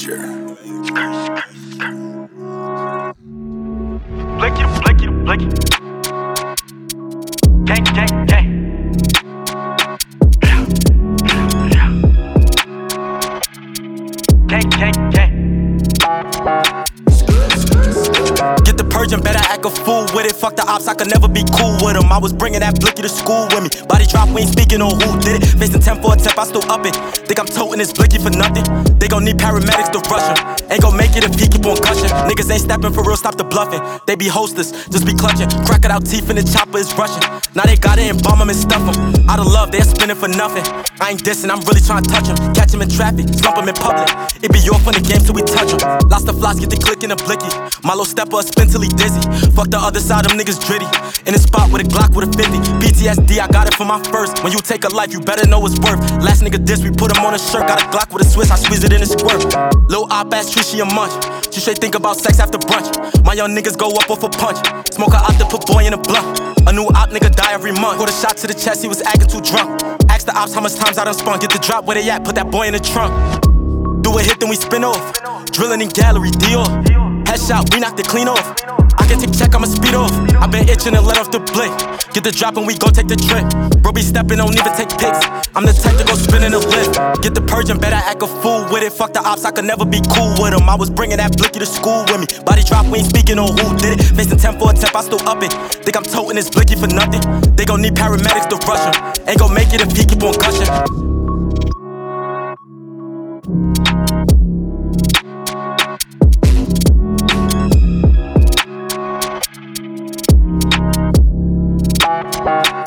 major. Blicky to blicky to blicky. Gang, gang, gang. Gang, gang, gang. Get the purging, better act a fool with it. Fuck the ops, I could never be cool with them. I was bringing that blicky to school with me. Body drop, we ain't speaking on who did it. Facing 10 for a tip, I still up it. Think I'm toting this blicky for nothing. They gon' need paramedics to rush him. Ain't gon' make it if he keep on gushing. Niggas ain't stepping for real, stop the bluffing. They be hostess, just be clutching. Crocodile teeth and the chopper is rushing. Now they got it and bomb him and stuff him. Out of love, they're spinning for nothing. I ain't dissing, I'm really trying to touch him. Catch him in traffic, slump him in public. It be your funny game till we touch him. Lost the floss, get the click in the blicky. My little stepper a spin till he dizzy. Fuck the other side, them niggas dritty. In a spot with a Glock with a 50. PTSD, I got it from my first. When you take a life, you better know it's worth. Last nigga diss, we put him on a shirt. Got a Glock with a Swiss, I squeeze it in a squirt. Lil' op ass tree, she a munch. She straight think about sex after brunch. My young niggas go up off a punch. Smoke a op to put boy in a blunt. A new op nigga die every month. Put a shot to the chest, he was acting too drunk. Ask the ops how much times I done spun. Get the drop where they at, put that boy in the trunk. Do a hit, then we spin off. Drilling in gallery, Dior. Headshot, we knocked it clean off. I can take check, I'ma speed off. I been itching to let off the blick. Get the drop and we gon' take the trip. Bro be stepping, don't even take pics. I'm the type to go spinning the lift. Get the purging, better act a fool with it. Fuck the ops, I could never be cool with them. I was bringing that blicky to school with me. Body drop, we ain't speaking on who did it. Facing 10 for a tip, I still up it. Think I'm toting this blicky for nothing. They gon' need paramedics to rush him. Ain't gon' make it if he keep on gushing. Bye.